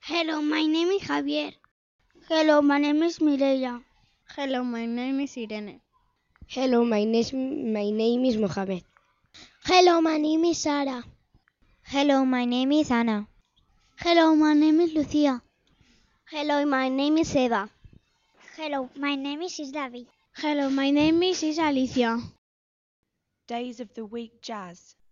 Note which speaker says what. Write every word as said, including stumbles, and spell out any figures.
Speaker 1: Hello, my name is Javier. Hello, my name is Mireia.
Speaker 2: Hello, my name is Irene.
Speaker 3: Hello, my name, my name is Mohamed.
Speaker 4: Hello, my name is Sara.
Speaker 5: Hello, my name is Ana.
Speaker 1: Hello, my name is Lucia.
Speaker 6: Hello, my name is Eva.
Speaker 7: Hello, my name is Isdavi.
Speaker 8: Hello, my name is Alicia.
Speaker 9: Days of the Week Jazz.